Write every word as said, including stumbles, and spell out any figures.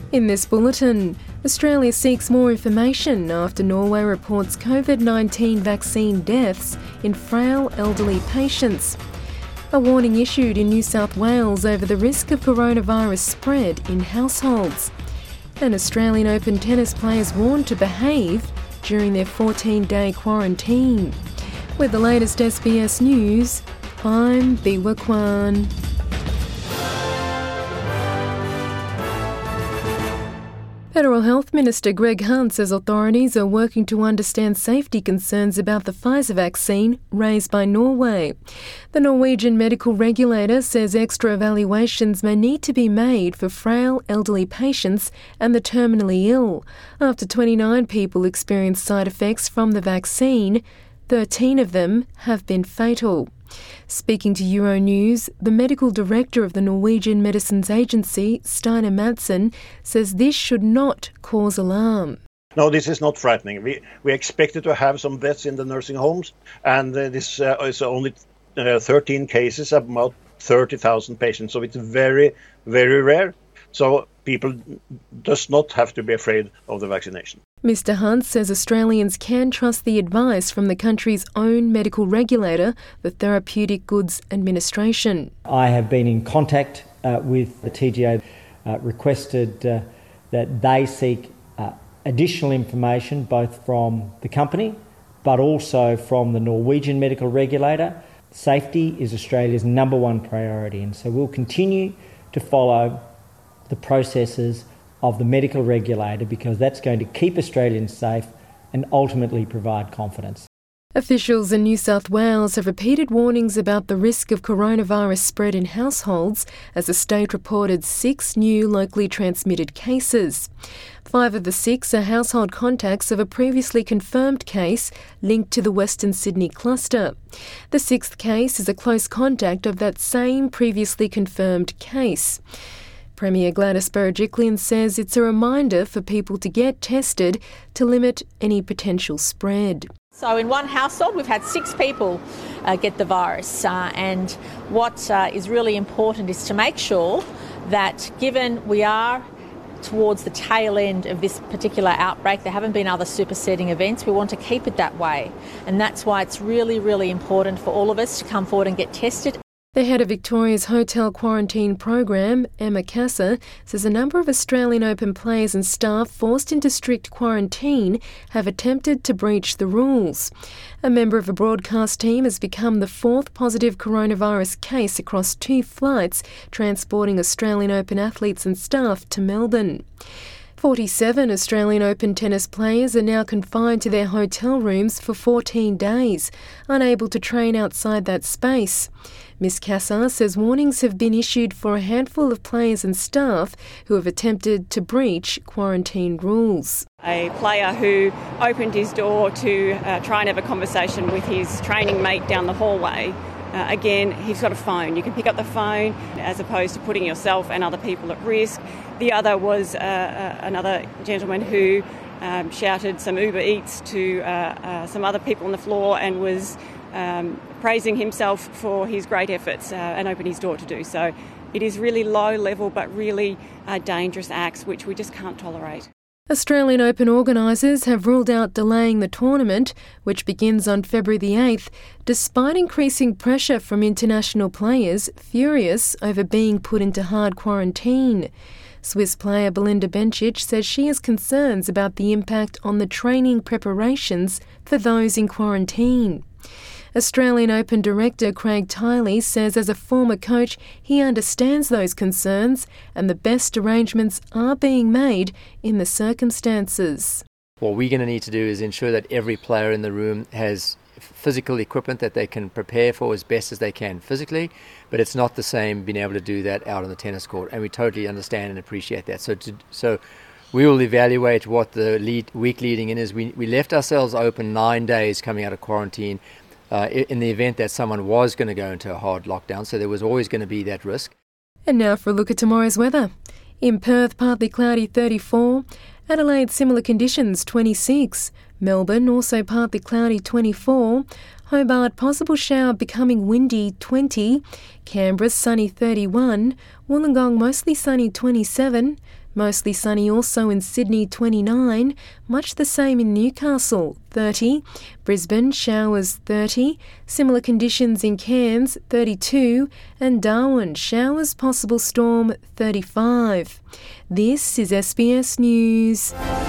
In this bulletin, Australia seeks more information after Norway reports COVID nineteen vaccine deaths in frail elderly patients. A warning issued in New South Wales over the risk of coronavirus spread in households. And Australian Open tennis players warned to behave during their fourteen-day quarantine. With the latest S B S News, I'm Biwa Kwan. Federal Health Minister Greg Hunt says authorities are working to understand safety concerns about the Pfizer vaccine raised by Norway. The Norwegian medical regulator says extra evaluations may need to be made for frail elderly patients and the terminally ill. After twenty-nine people experienced side effects from the vaccine, thirteen of them have been fatal. Speaking to Euronews, the medical director of the Norwegian Medicines Agency, Steinar Madsen, says this should not cause alarm. No, this is not frightening. We we expected to have some deaths in the nursing homes, and uh, this uh, is only uh, thirteen cases, about thirty thousand patients. So it's very, very rare. So people does not have to be afraid of the vaccination. Mister Hunt says Australians can trust the advice from the country's own medical regulator, the Therapeutic Goods Administration. I have been in contact uh, with the T G A, uh, requested uh, that they seek uh, additional information both from the company but also from the Norwegian medical regulator. Safety is Australia's number one priority, and so we'll continue to follow the processes of the medical regulator because that's going to keep Australians safe and ultimately provide confidence. Officials in New South Wales have repeated warnings about the risk of coronavirus spread in households as the state reported six new locally transmitted cases. Five of the six are household contacts of a previously confirmed case linked to the Western Sydney cluster. The sixth case is a close contact of that same previously confirmed case. Premier Gladys Berejiklian says it's a reminder for people to get tested to limit any potential spread. So in one household we've had six people uh, get the virus uh, and what uh, is really important is to make sure that given we are towards the tail end of this particular outbreak, there haven't been other superseding events, we want to keep it that way, and that's why it's really, really important for all of us to come forward and get tested. The head of Victoria's hotel quarantine program, Emma Casa, says a number of Australian Open players and staff forced into strict quarantine have attempted to breach the rules. A member of a broadcast team has become the fourth positive coronavirus case across two flights transporting Australian Open athletes and staff to Melbourne. forty-seven Australian Open tennis players are now confined to their hotel rooms for fourteen days, unable to train outside that space. Miz Cassar says warnings have been issued for a handful of players and staff who have attempted to breach quarantine rules. A player who opened his door to uh, try and have a conversation with his training mate down the hallway. Uh, again, he's got a phone. You can pick up the phone as opposed to putting yourself and other people at risk. The other was uh, uh, another gentleman who um, shouted some Uber Eats to uh, uh, some other people on the floor and was um, praising himself for his great efforts uh, and opened his door to do so. It is really low level but really uh, dangerous acts which we just can't tolerate. Australian Open organisers have ruled out delaying the tournament, which begins on February the eighth, despite increasing pressure from international players furious over being put into hard quarantine. Swiss player Belinda Bencic says she has concerns about the impact on the training preparations for those in quarantine. Australian Open director Craig Tiley says as a former coach he understands those concerns and the best arrangements are being made in the circumstances. What we're going to need to do is ensure that every player in the room has physical equipment that they can prepare for as best as they can physically, but it's not the same being able to do that out on the tennis court, and we totally understand and appreciate that. So to, so we will evaluate what the lead, week leading in is. We, we left ourselves open nine days coming out of quarantine Uh, in the event that someone was going to go into a hard lockdown, so there was always going to be that risk. And now for a look at tomorrow's weather. In Perth, partly cloudy, thirty-four. Adelaide, similar conditions, twenty-six. Melbourne, also partly cloudy, twenty-four. Hobart, possible shower becoming windy, twenty. Canberra, sunny, thirty-one. Wollongong, mostly sunny, twenty-seven. Mostly sunny also in Sydney, twenty-nine, much the same in Newcastle, thirty, Brisbane, showers, thirty, similar conditions in Cairns, thirty-two, and Darwin, showers, possible storm, thirty-five. This is S B S News.